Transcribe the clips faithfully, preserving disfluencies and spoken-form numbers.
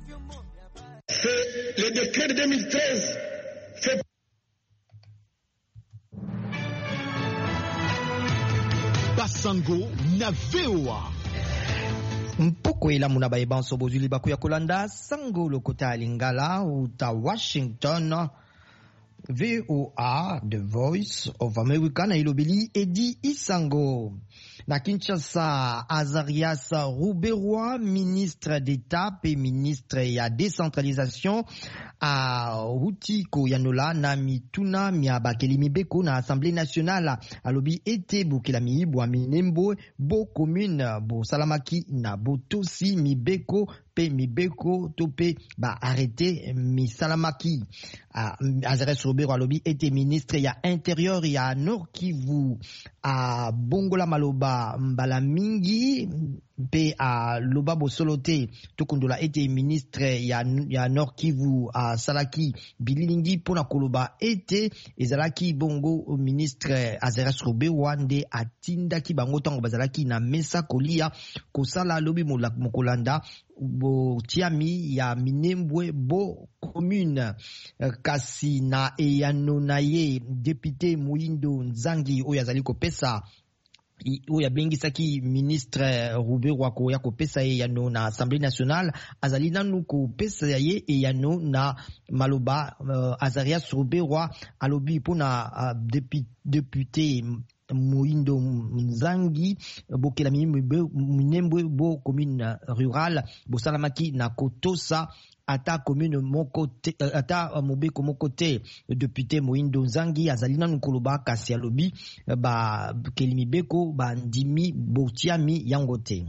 C'est le décret de deux mille treize fait Basango na V O A. Mpoko ila muna baibanso bozuli baku ya kolanda sango lokota lingala uta Washington. V O A, The Voice of America na ilobeli Edi Isango. Na Kinshasa, Azarias Rouberoi, ministre d'État et ministre ya décentralisation a Hutiko Yanola na mituna miabakeli mibeko na Assemblée nationale alobi ete bukila miibwa minembo bo commune bo salamaki na botosi mibeko pe mibeko tope ba arrêté mi salamaki. Azarias Rouberoi alobi ete ministre ya intérieur ya Nord Kivu a bongola maloba mbala mingi pe a loba bosolote tokundola ete ministre ya, ya Nord Kivu a salaki bililingi pona koloba ete ezalaki bongo ministre Azarias Rouberoi nde atindaki bango tango bazalaki na mesa kolia kosala lobi mokolanda bo tiami ya minembwe bo commune kasi na eyano na ye député Muindo Nzangi oyo azali kopesa oyo abengisaki ministre Rouberoi ko ya kopesa ye yano na Assemblée nationale azali nanu kopesa ye eyano na maloba uh, Azarias Rouberoi alobi pona uh, député Muindo Nzangi bokela minembwe bo commune rurale bo salamaki na kotosa ata commune mokote ata mobeko mokote député Muindo Nzangi azalina nkoloba kasi alobi ba kelimibeko ba ndimi botiami yangote.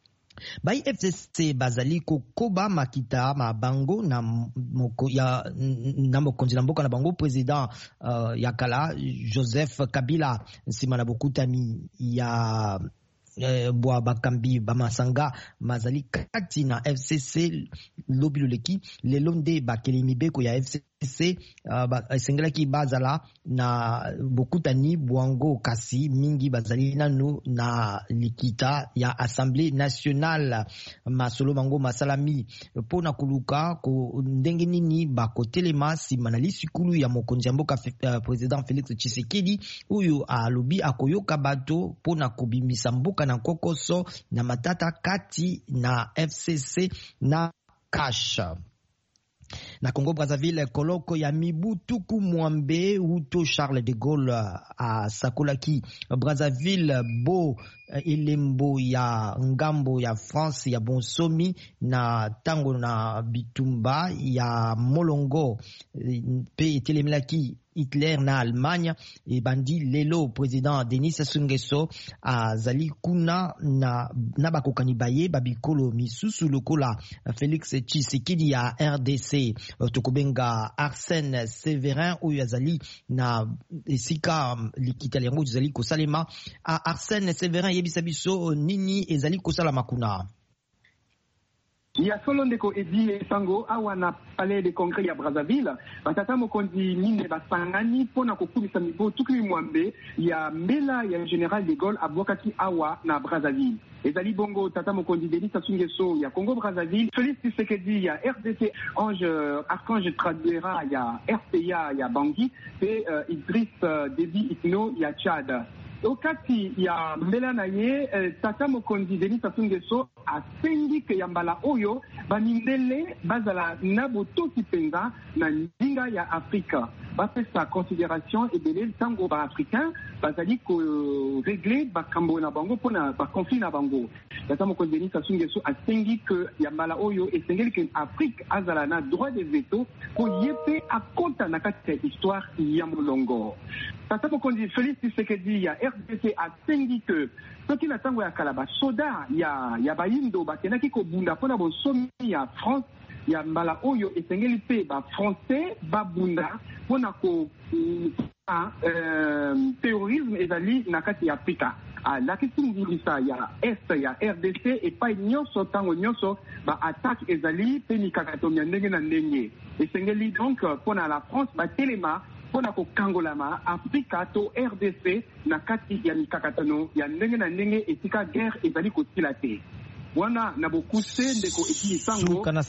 Bai F C C bazali kokoba makita mabango na moko ya na mokonzi na mboka na bango président uh, ya kala Joseph Kabila nsima na bokutami ya Eh, bwa bakambi bamasanga mazali kati na F C C lobi loleki lelo nde bakeli mibeko ya F C C uh, ba, esengelaki bazala na bokutani bwango kasi mingi bazali nanu na likita ya Assemblée nationale masolo bango masalami pona kuluka ko ndenge nini bakotelema sima na lisikulu ya mokonzi ya mboka uh, président Félix Tshisekedi uyu alobi akoyoka bato pona kubimisa mboka na kokoso na matata kati na F C C na Kasha. Na Congo Brazzaville koloko ya mibutuku mwambe uto Charles de Gaulle a sakolaki Brazzaville bo elembo ya ngambo ya France ya bonsomi na tango na bitumba ya molongo pe etelemelaki Hitler na Allemagne et bandi lelo président Denis Sassou Nguesso azali kuna na na bakokani baye babikolo misusu lokola Félix Tshisekedi ya R D C tokobenga Arsène Séverin oyo azali na esika likita yango azali kosalema Arsène Séverin yebisa biso nini ezali kosala makuna. Ya solo ndeko Edi Isango awa na palais de congrès ya Brazzaville batata mokonzi mine basangani pona kokumisa mibo tukili mwambe ya mbela ya général de Gaulle abwakaki awa na Brazzaville. Ezali bongo tata mokonzi Denis Sassou Nguesso ya Congo Brazzaville, Félix Tshisekedi ya R D C, Ange Archange Touadéra ya R P A ya Bangui pe uh, Idriss uh, Déby Itno ya Tchad. Okati ya mbela na ye eh, tata mokonzi Denis Sassou Nguesso asengi ke ya mbala oyo banindele bazala na botosi penza na ndinga ya Afrika bapesa considération ebele tango ba africain bazali ko régler bakambo na bango pona ba conflit na bango. Tata mokonzi Denis Sassou Nguesso asengi ke ya mbala oyo esengeli ke Afrique azala na droit de veto ko yepe akota na kati ya histoire ya molongo. Tata mokonzi Félix Tshisekedi ya R D C asengi ke soki na tango ya kala ba soda ya ya bayindo bakenaki ko bunda pona bonsomi ya France ya mbala oyo esengeli pe ba français babunda pona ko euh, terrorisme ezali na kati ya Afrika. La question ngilisa ya est ya R D C et pas nyonso tango nyonso ba attaque ezali pe ni kakatomia ndenge na ndenge esengeli donc pona la France ba telema pona ko kangolama Afrika to R D C na kati ya mikakatano ya ndenge na ndenge esika guerre ezali kosila te. Wana na bokuse ndeko Edi Isango